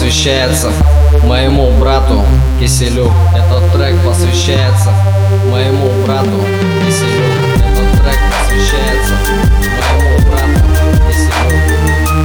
посвящается моему брату Киселю. Этот трек посвящается моему брату Киселю. Этот трек посвящается моему брату Киселю.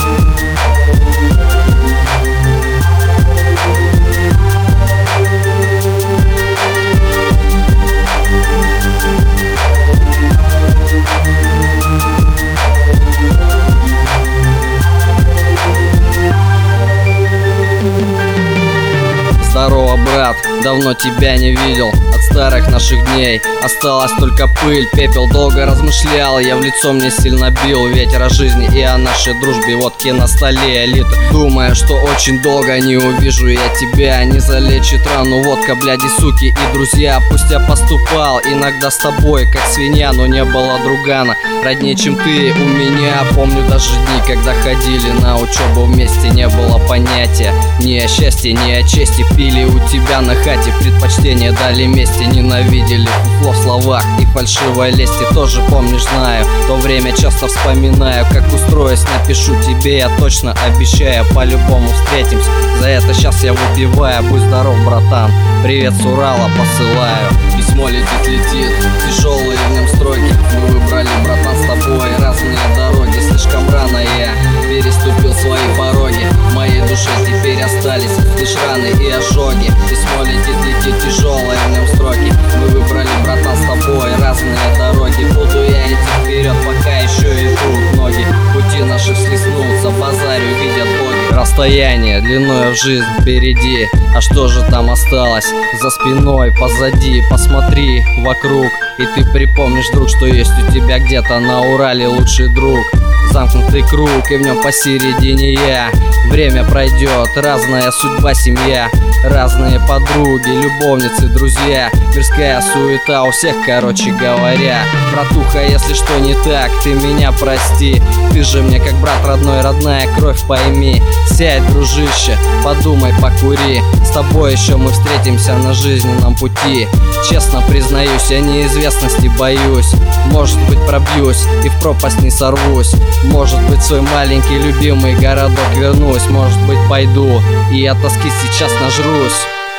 Здорово, брат, давно тебя не видел. От старых наших дней осталась только пыль, пепел. Долго размышлял, я в лицо мне сильно бил ветер о жизни и о нашей дружбе. Водки на столе литр, думая, что очень долго не увижу я тебя. Не залечит рану водка, бляди, суки и друзья. Пусть я поступал иногда с тобой как свинья, но не было другана роднее, чем ты у меня. Помню даже дни, когда ходили на учебу вместе. Не было понятия ни о счастье, ни о чести. Пили у тебя на хате, предпочтение дали мести. Ненавидели фуфло в словах и фальшивой лести. Тоже помнишь, знаю, то время часто вспоминаю. Как устроюсь, напишу тебе, я точно обещаю. По-любому встретимся, за это сейчас я выпиваю. Будь здоров, братан, привет с Урала посылаю. Письмо летит, тяжелые в нем строки. Мы выбрали, братан, с тобой разные дороги. Слишком рано я переступил свои пороги. В моей душе теперь остались лишь раны и ожоги. Письмо летит, тяжелое в нем строки. Мы выбрали, братан, с тобой разные дороги. Буду я идти вперед, пока еще идут ноги. Пути наших слеснутся, базарю видят боги. Расстояние длиною в жизнь впереди, а что же там осталось за спиной, позади? Посмотри вокруг, и ты припомнишь, друг, что есть у тебя где-то на Урале лучший друг. Замкнутый круг, и в нем посередине я. Время пройдет, разная судьба, семья, разные подруги, любовницы, друзья. Мирская суета у всех, короче говоря. Братуха, если что не так, ты меня прости. Ты же мне как брат родной, родная кровь, пойми. Сядь, дружище, подумай, покури. С тобой еще мы встретимся на жизненном пути. Честно признаюсь, я неизвестности боюсь. Может быть, пробьюсь и в пропасть не сорвусь. Может быть, в свой маленький любимый городок вернусь. Может быть, пойду и от тоски сейчас нажрусь.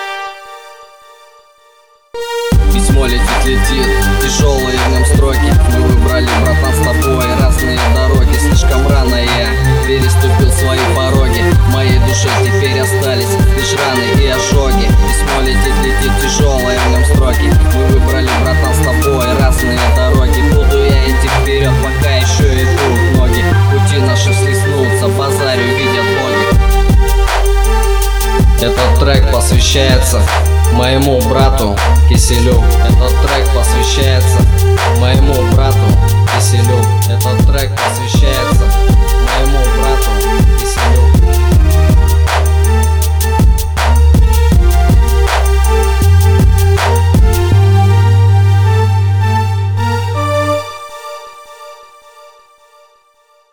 Письмо летит, тяжелые в нем строки. Мы выбрали, братан, с тобой разные дороги. Слишком рано я переступил свои пороги. В моей душе теперь остались лишь раны и ожоги. Письмо летит, тяжелые в нем строки. Мы выбрали, братан, с тобой разные дороги. Буду я идти вперед, пока еще идут ноги. Пути наши слеснутся, базарю видят боги. Этот трек посвящается моему брату Киселю. Этот трек посвящается моему брату Киселю. Этот трек посвящается